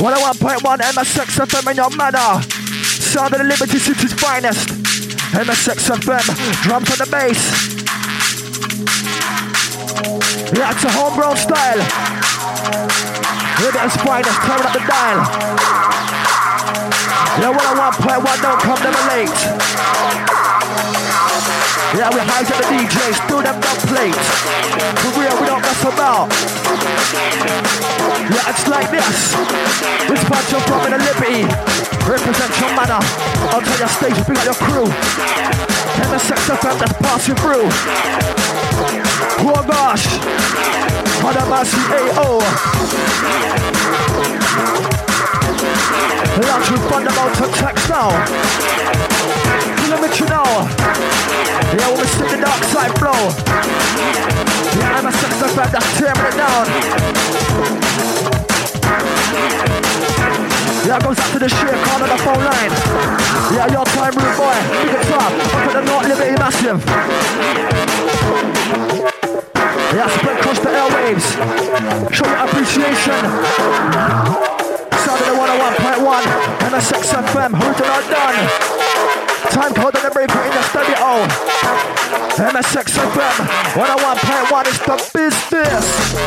101.1 MSX FM in your manner. Sound of the Liberty City's finest. MSX FM, drums on the bass. Yeah, it's a homegrown style. Here it is finest, turn up the dial. Yeah, 101.1, don't come never late. Yeah, we hijack the DJs, do them dub plates. For real, we don't mess about. Yeah, it's like this. This part you're from in the Liberty. Represent your manner. Onto your stage, bring out your crew. MSX FM that's passing through. Oh gosh. Hadamasi AO. Launch with fundamental text now. Kilometer now. Yeah, when we sing the dark side flow. Yeah, MSX FM that's tearing it down. Yeah, goes up to the shit, call on the phone line. Yeah, your time, rude boy. Big it up. Up at the North Liberty Massive. Yeah, spread across the airwaves. Show your appreciation. Sound of the 101.1. MSX FM, original done. Time code on the break in the studio. MSX FM 101.1 is the business.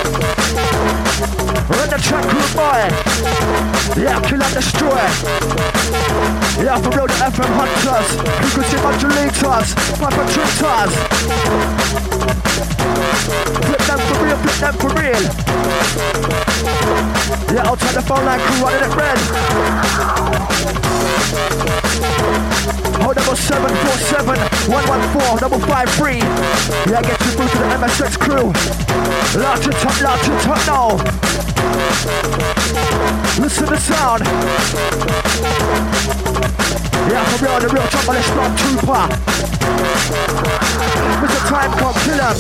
Run the track, good boy. Yeah, kill and destroy. Yeah, for real, the FM hunters, frequency modulators, perpetrators. Flip them for real, flip them for real. Yeah, outside the phone line, crew running it red. Hold number 747-114-553. Yeah, get you through to the MSX crew. Large it up now. Listen to the sound. Yeah, for real, the real trouble is not trooper. Mr. Time Cop, kill him.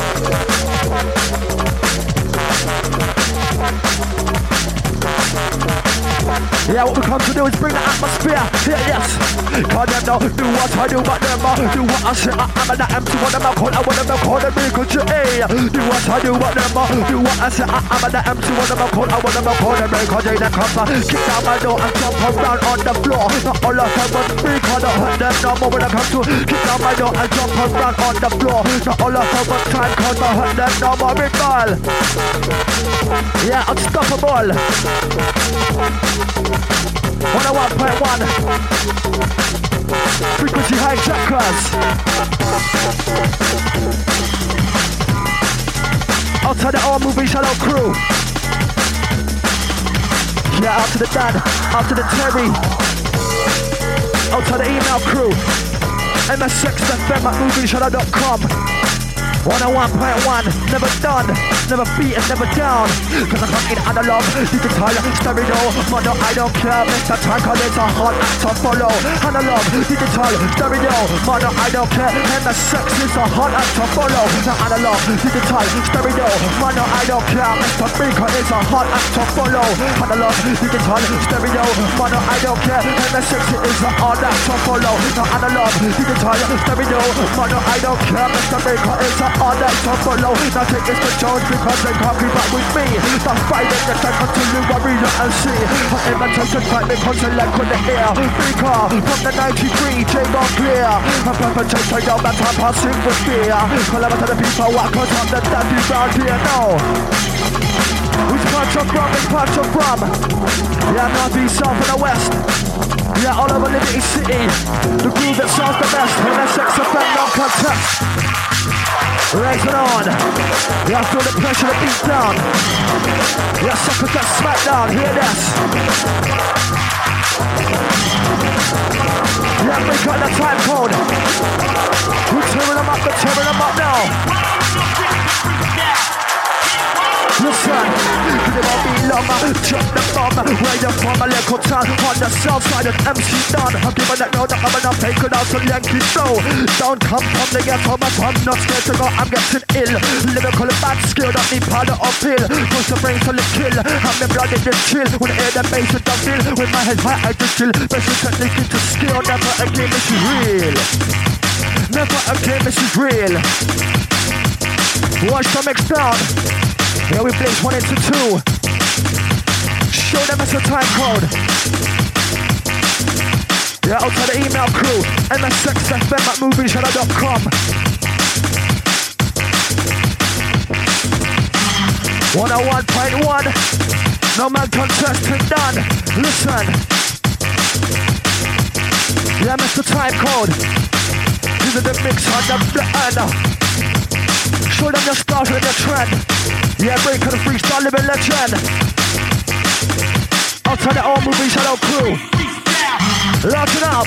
Yeah, what we come to do is bring the atmosphere. Yeah, yes. Call them now, do what I do, but them do what I say. I'm an empty one, I'm call, I want them to call them because you do what I do, but them do what I say. I'm an empty one, I'm call, I want them to call them because they come. Kick down my door and jump around on the floor. Not all of them, but me can't hurt them no more when I come to kick down my door and jump around on the floor. Not all of them, but time can't hurt them no more, big ball. Yeah, unstoppable. 101.1 frequency hijackers. Outside the all moving shadow crew. Yeah, out to the Dan, out to the Terry. Outside the email crew. MSX.FM@movingshadow.com. 101.1, never done, never beaten, never down. Cause I'm in analog, digital, stereo. Mono, I don't care, Mr. Tank, it's a hard act to follow. Analog, digital, stereo. Mono, I don't care, MSX is a hard act to follow. Now analog, digital, stereo. Mono, I don't care, Mr. Freaker is a hard act to follow. Analog, digital, stereo. Mono, I don't care, MSX is a hard act to follow. Now analog, digital, stereo. Mono, I don't care, Mr. Freaker is a all that to follow. Now take this to Jones because they can't keep up with me. The fight in the tank until you worry and see. I imitation fight because they lack on the air. Freaker from the 93, J-Ball clear. A perpetrator, yo, man, I'm passing with fear. Call out to the people, walk out on the daddy round here now. Which part you're from, which part you're from? Yeah, north, east, south and the west. Yeah, all over Liberty City. The groove that sounds the best. MSX FM, no contest. Raise it on. Yeah, feel the pressure to beat down. Yeah, suckers get smacked down. Hear this. Yeah, we got the time code. We're tearing them up now. Listen, it won't be long, drop the bomb. Where you from, a little town on the south side of MC Don. I'm giving that road, I'm enough, take it out to Yankee Show. Don't come from the ghetto, but I'm not scared to go, I'm getting ill. Lyrical bad skill, don't need powder or pill. Push the brain till it kill, I'm the blood in this chill. When I hear the bass, it don't feel. With my head high, I just chill. Basic technique into skill, never again, this is real. Never again, this is real. Watch the mix down. Yeah, we blaze 1 into 2. Show them it's a time code. Yeah, out to the email crew, msxfm@movieshadow.com. 101.1, no man contesting done. Listen. Yeah, Mr. Time Code. These are the mix on the blend. Show them your style and your trend. Yeah, break on the freestyle living legend. Out to the all movie shadow crew. Locking up.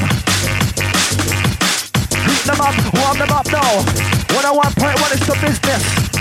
Heat them up, warm them up now. 101.1 is the business.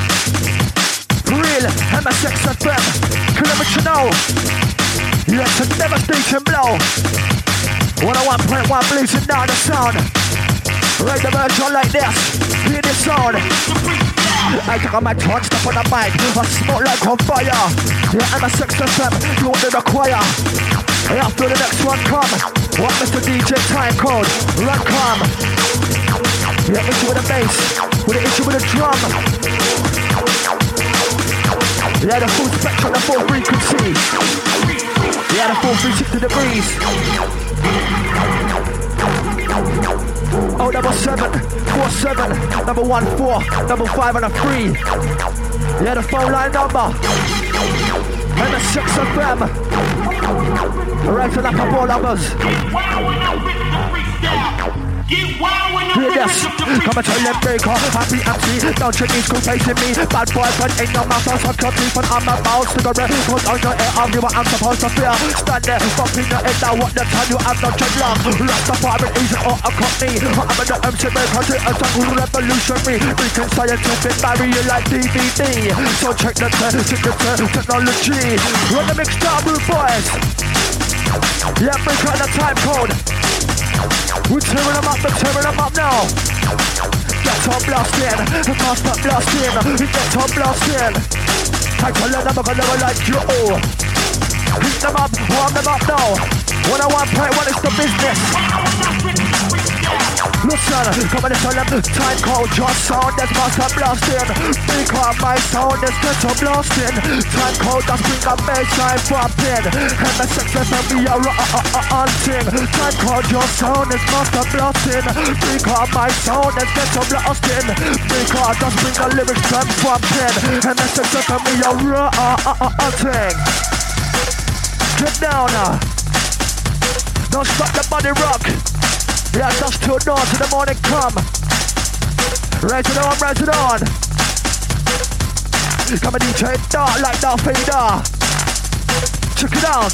Real MSXFM. Kilometer now. Yeah, it's a devastating blow. 101.1 blazing down the sound. Right the version like this. Hear this sound. I took on my tongue, step on the mic. I smoke like on fire. Yeah, MSXFM, you want to require. After the next one come, what Mr. DJ Time Code, run come. Yeah, issue with the bass, with the issue with the drum. Yeah, the full spectrum, the full frequency. Yeah, the full 360 degrees. Oh, double 7, 4 7, number 1 4, double 5 and a 3. Yeah, the phone line number. And the 6 of them. Right to the couple numbers. Hear this, come and tell them breaker, happy empty, don't you need school facing me, bad boy, but ain't no mouth, so cut me from on my mouth, cigarette, put on your ear, I'll be what I'm supposed to feel, stand there, bumping your head down, what the time you have no check long, Rastafari easy or a company, I'm in the MC maker, a jungle revolutionary, freaking scientific barrier like DVD, so check the technology, run the mixed down, rude boys, yeah, break out the time code. We're tearing them up now. Get on blasting, can't stop blasting. Get on blasting. I tell them I'm gonna like you all. Heat them up, warm them up now. 101.1 is the business. Listen, come on and tell them time code, your sound that's master blasting. Because my sound is ghetto blasting. Time code that's bring a bassline pumping. MSXFM we are hunting. Time code, your sound is master blasting. Because my sound is ghetto blasting. Because that's bring a lyrics drum pumping. MSXFM we are hunting. Get down now. Don't stop the body rock. Yeah, just till dawn, till the morning come. Raise it on, raise it on. Come and DJ dark like Darth Vader. Check it out.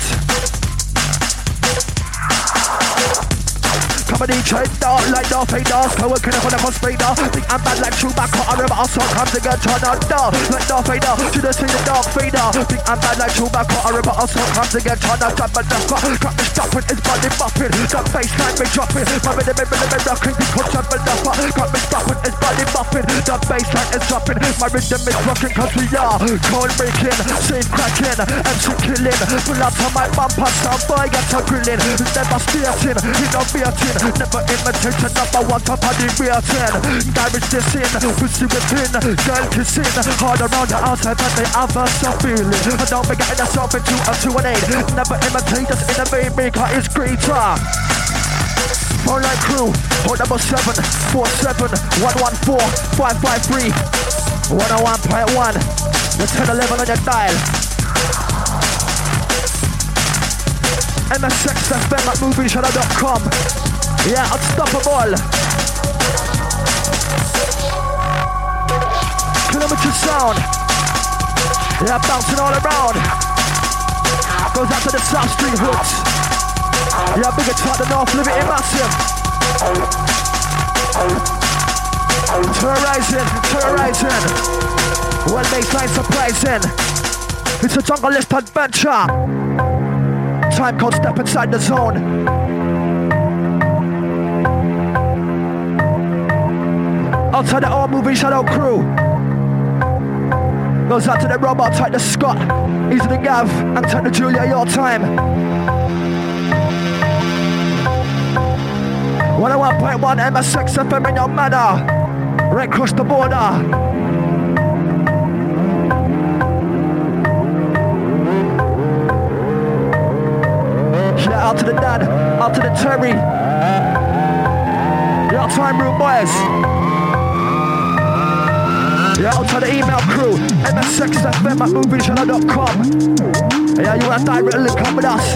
Come and DJ dark like Darth Vader. So we're gonna put up on Vader. Think I'm bad like Chewbacca. I remember also comes again, turn on dark like Darth Vader. Should have seen the Darth Vader. Think I'm bad like Chewbacca. I remember also comes again, turn on dark. But cut me stopping, it's body bopping. That bassline me dropping. My rhythm rocking. Because jump and duffer. Cut me stopping, it's body bopping. That bassline is dropping. My rhythm is rocking. Cause we are code breaking, safe cracking, MC killing. Pull up to my bumper, some boy gets a grilling. Never steering, innovating. Never imitate number one top of the rating. Garage this in, pussy within, girl kissing. Hard around the outside but they have a soft feeling. I don't be getting yourself into a 2 and 8. Never imitate us, innovate, maker is greater. Phone line crew, hold number 7 4 7 114 553 101.1. The 1011 on your dial. MSXFM@movieshadow.com. Yeah, unstoppable. Kilometer sound. Yeah, bouncing all around. Goes out to the South Street hoods. Yeah, bigger top the North Liberty massive. Terrorizing. Well, baseline surprising. It's a jungle-list adventure. Time code, step inside the zone. Outside the all movie shadow crew. Goes out to the robot, type the Scott. Easy the Gav, and type the Julia, your time. 101.1 MSXFM in your manner. Right across the border. out to the Dan, out to the Terry. Yeah, time room boys. Yeah, out to the email crew, msxfm@movingchannel.com. Yeah, you want a direct link up with us.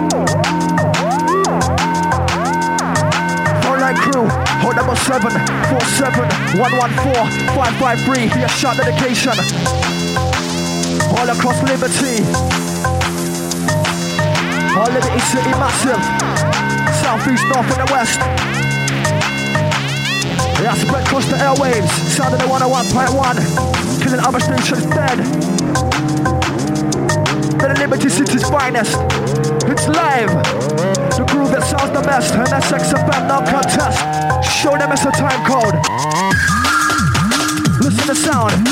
Phone line crew, hold number 747-114-553. Be a shot dedication. All across Liberty. All Liberty City massive. South, east, north and the west. Yeah, spread across the airwaves. Sound of the 101.1. Killing other stations dead. The Liberty City's finest. It's live. The groove that sounds the best. And that's XFM, no contest. Show them it's a time code. Listen to the sound.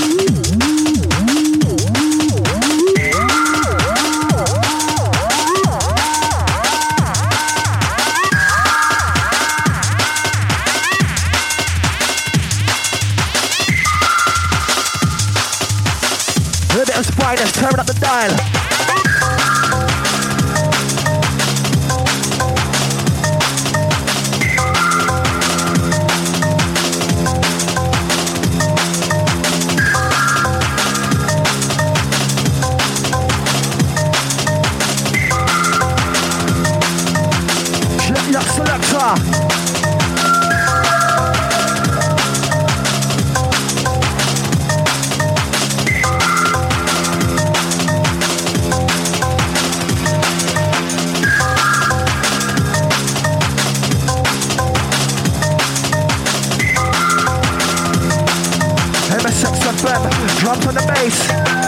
Liberty's finest, tearing up the dial. Selector. MSXFM, drums on the bass.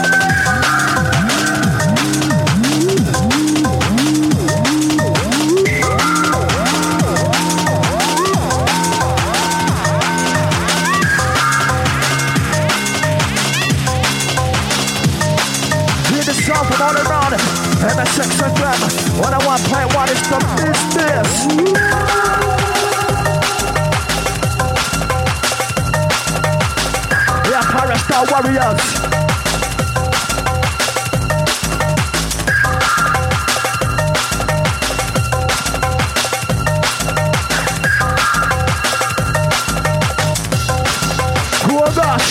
From all around MSXFM 101.1 is the business. Yeah, Pirate Star Warriors. Oh gosh.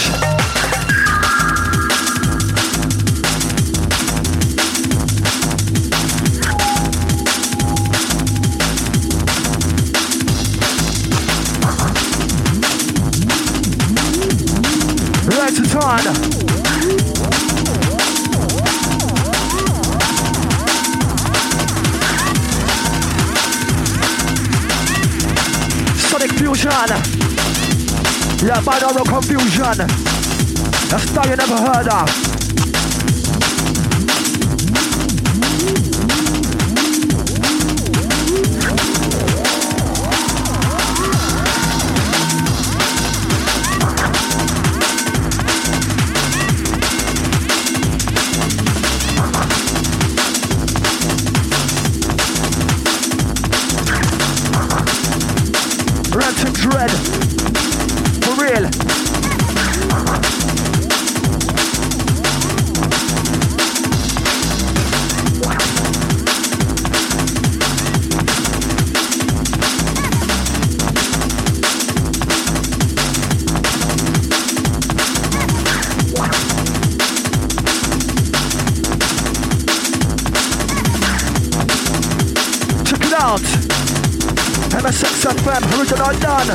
On. Sonic Fusion. Yeah, binaural confusion. A style you never heard of. Dread. For real. Check it out. MSXFM, original done.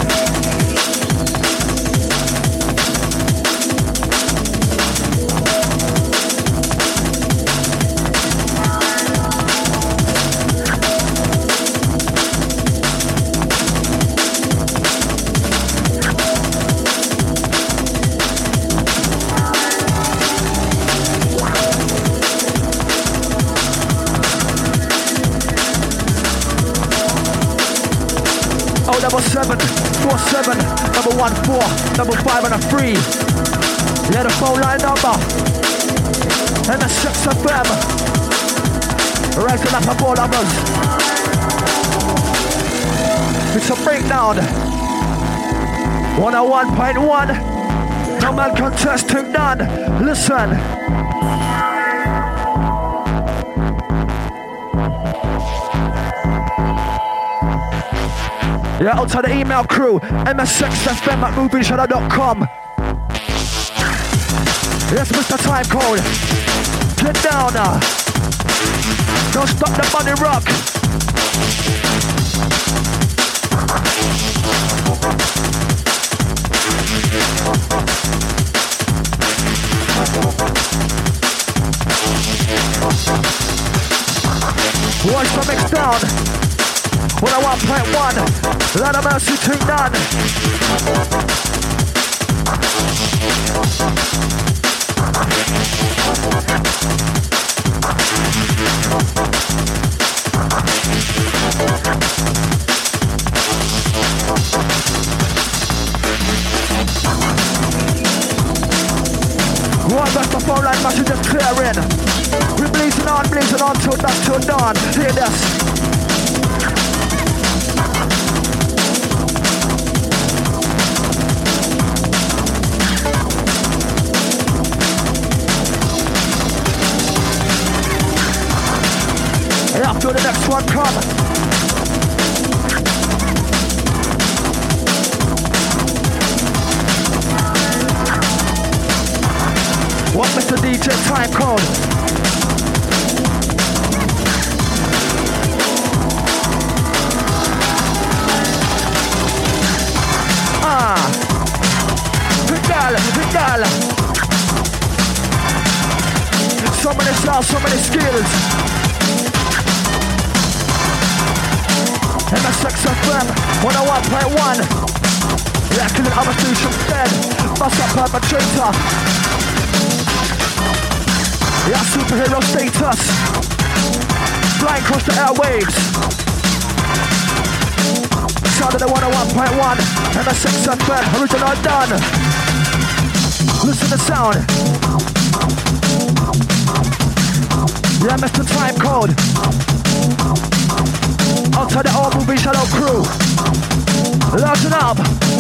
Number 747, number 14, number 5 and a 3. Yeah, the phone line number. MSXFM. Rising up up all numbers. It's a breakdown. 101.1. No man contesting none. Listen. Yeah, out to the email crew, msxfm@movieshudder.com. Yes, Mr. Time Code. Get down now. Don't stop the money rock. Watch the mix down. 101.1. Lot of mercy to none. One that's the phone line messages clearing. We're blazing on till dusk till dawn. Hear this. After the next one come. What Mr. DJ Time Code? Vidal. So many styles, so many skills. MSXFM 101.1. Yeah, killing other stations dead. Bust up perpetrator. Yeah, superhero status. Flying across the airwaves. Sound of the 101.1. MSXFM, original done. Listen to the sound. Yeah, Mr. Time Code. Outside the old movie Shadow crew. Listen up.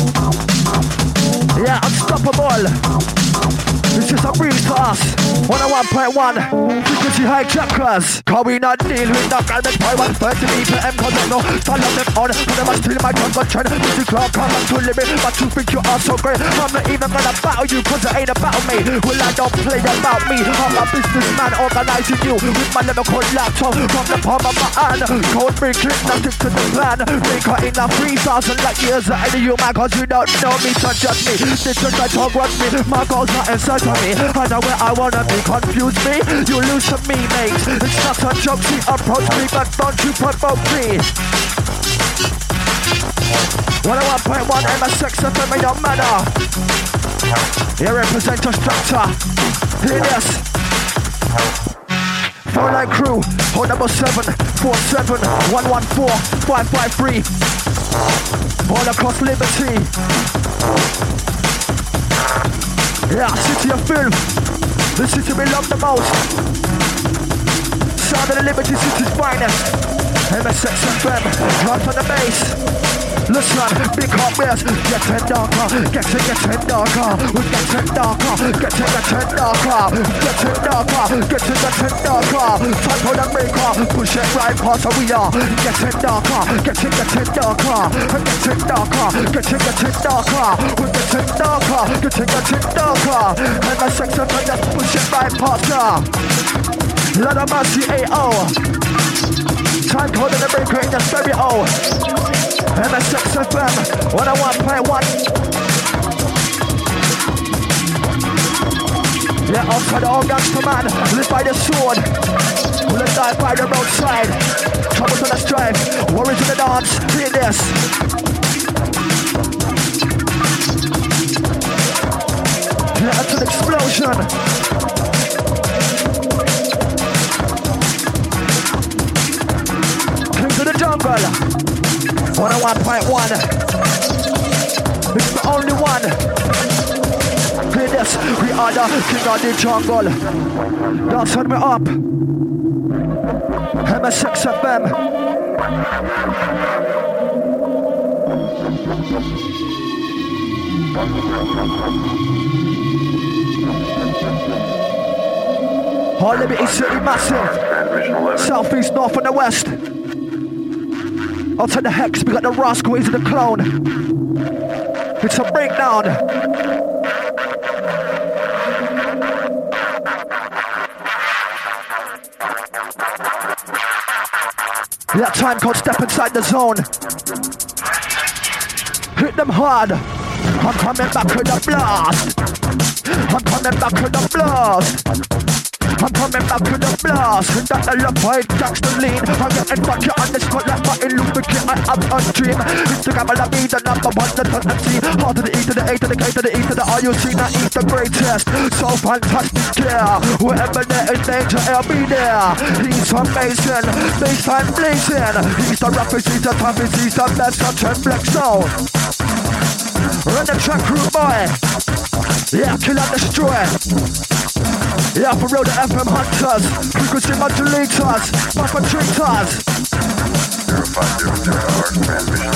Yeah, unstoppable. This is a breeze to us. 101.1 frequency hijackers. Cause we not deal with the garment by 130 BPM. Cause I know follow them on. But I must steal my gun gun trend. Music clock come up to limit. But you think you are so great. I'm not even gonna battle you cause it ain't about me. Well, I don't play about me. I'm a businessman organizing you with my lyrical laptop from the palm of my hand. Code breaking, nothing to the plan. Maker in a 3,000 light years ahead of you, man. Cause you don't know me, so judge me. This is I talk with me. My goals are inside of me. I know where I wanna be. Confuse me, you lose to me, mate. It's not a joke, see, approach me, but don't you provoke me. 101.1 MSXFM, it don't matter. You represent your structure. Hear this. Phone line crew, phone number 747-114-553. All across Liberty. Yeah, city of filth. The city we love the most. Sound of the Liberty City's finest. MSXFM, drop on the bass. Listen, big hot beers, getting darker, getting darker. We're getting darker, getting darker. Getting darker. Time for the maker, push it right past where we are. Getting darker, getting darker. Getting darker. We're getting darker, getting darker. MSXFM, just push it right past her. Lot of mercy, AO. Time Code in the breaker in the stereo. MSXFM 101.1. Yeah, outside all gangster man, live by the sword. Will die by the roadside. Troubles on the strife, worries in the dance. Hear this. Yeah, that's an explosion. To the jungle 101.1. It's the only one. Hear this, we are the king of the jungle. Now turn me up. MSXFM. All Liberty City massive. Southeast, north and the west. I'll take the Hex, we got the Rascal, Easy the Clone. It's a breakdown. That time code, step inside the zone. Hit them hard. I'm coming back with the blast. I'm coming back with the blast. I'm coming back with the blast. With that Lafayette, that's the lean. I'm getting back here on the spot like Martin Luther King. I have a dream. Instagram will be the number one, the top MC. R to the E to the A to the K to the E to the R. You see that is the greatest. So fantastic, yeah. Wherever there is danger, I'll be there. He's amazing. Baseline blazing. He's the roughest, he's the toughest, he's the best. Such a flex zone. Run the track, crew boy. Yeah, kill and destroy. Yeah, for real, the FM hunters, frequency modulators, perpetrators. 0500 transmission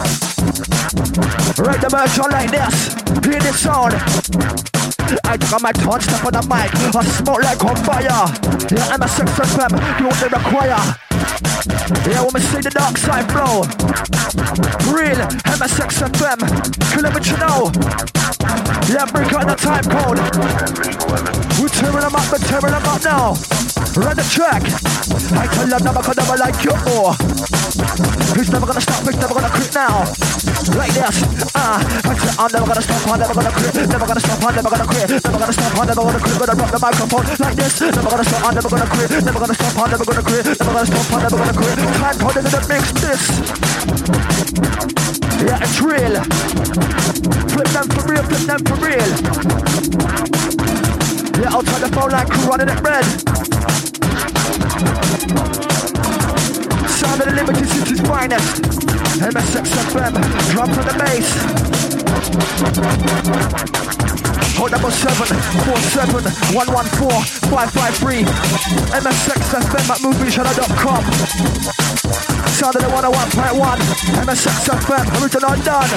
11. Right the merch on like this, hear this sound. I took on my turn, step on the mic, I smoke like on fire. Yeah, I'm a sex FM, you only require. Yeah, when we see the dark side flow. Real, MSX FM, kill it what you know. Yeah, bring out the time code. We're tearing them up, we're tearing them up now. Run the track. I tell them never gonna never like you more. He's never gonna stop, he's never gonna quit now. Like this, I tell I'm never gonna stop, I'm never gonna quit. Never gonna stop, I'm never gonna quit. Never gonna stop, I'm never gonna quit. Gonna rock the microphone like this. Never gonna stop, I'm never gonna quit. Never gonna stop, I'm never gonna quit. Never gonna stop, I'm never gonna quit. Time code in the mix, this. Yeah, it's real. Flip them for real, flip them for real. Yeah, I'll turn the phone line crew running it red. Sound of the Liberty City's finest. MSX FM, drum from the bass. Code number 747-114-553. MSX FM at movieshana.com. Sound of the 101.1. MSX FM, original done.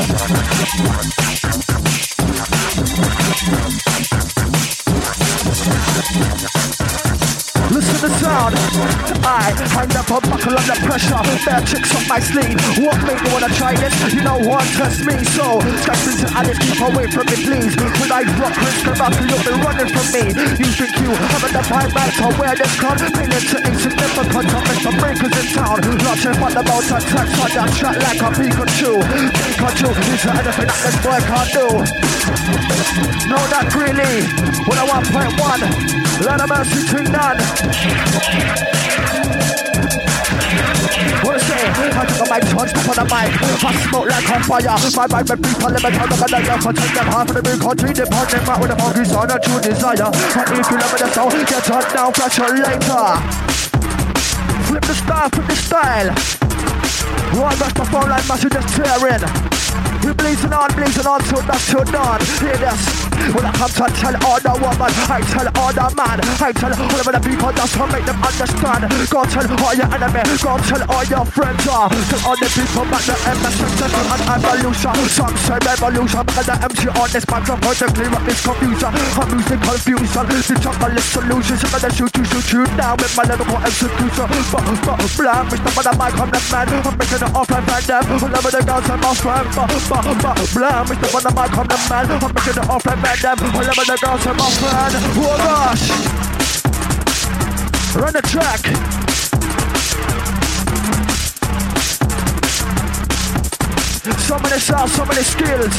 Listen to the sound. I never buckle under pressure. Bare tricks up my sleeve. What made me wanna try this? You know what test me. So step into Alice, keep away from me, please. When I rock Chris the back, you'll be running from me. You think you haven't the five rights to wear this crown? Pain into insignificant. I'm Mr. Breakers in town. Launching on the boat attacks on that track like a Pikachu. Pikachu is anything that this boy can't do. No, not really. 101.1. Let a mercy to none. What I say? I took a mic, touch up on the mic. I smoke like on fire. My mind may be parliament. I'm gonna let you take them half of the big country. Departing back with the monkeys on a true desire. And if you love the sound, get turned down, flash it later. Flip the style, flip the style. One back the phone line, massive just tearing. We're blazing on till that's till dawn. Hear this. When I come to tell all the woman, I tell all the man, I tell all of the people that's to make them understand. Go tell all your enemy, go tell all your friends. Tell all the people about the MSX and evolution. Some say revolution, because the MC on this microphone to clear up this confusion. I'm losing confusion, the jungle is solution. So I'm gonna shoot you down with my lyrical execution. But blam, Mr. Man, I might come the man. I'm making it off and band them. All of the girls and my friend. Blam, Mr. Man, I might come the man. I'm making it off and band them. All of the girls and my friend. Oh gosh. Run the track. So many sounds, so many skills.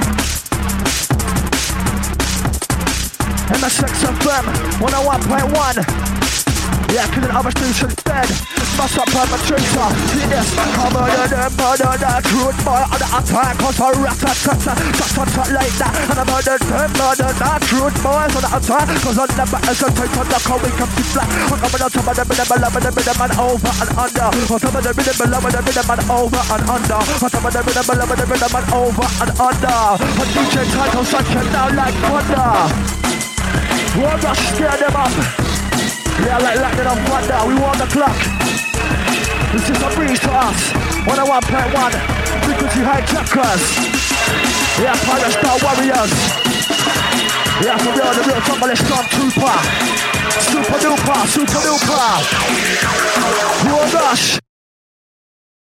MSX FM 101.1. Yeah, killing other stations dead. Must up perpetrator. See this. Come murder them, murder that. Truth boy on the attack. Cause a rat-tat-tat-tat like that. And I murder them, murder that. Truth boys on the attack. Cause I never hesitate on the call. We come to flat. I'm coming on top of the rhythm and over and under. On top of the rhythm and over and under. On top of the rhythm and over and under. A DJ title such a down like thunder. We're gonna scare them up. Yeah, like lightning on thunder, we want the clock. This is a breeze to us. 101.1, frequency hijackers. Yeah, Pirate Star Warriors. Yeah, for real, the real Tombalist Stormtrooper. Super duper, super duper. Oh gosh.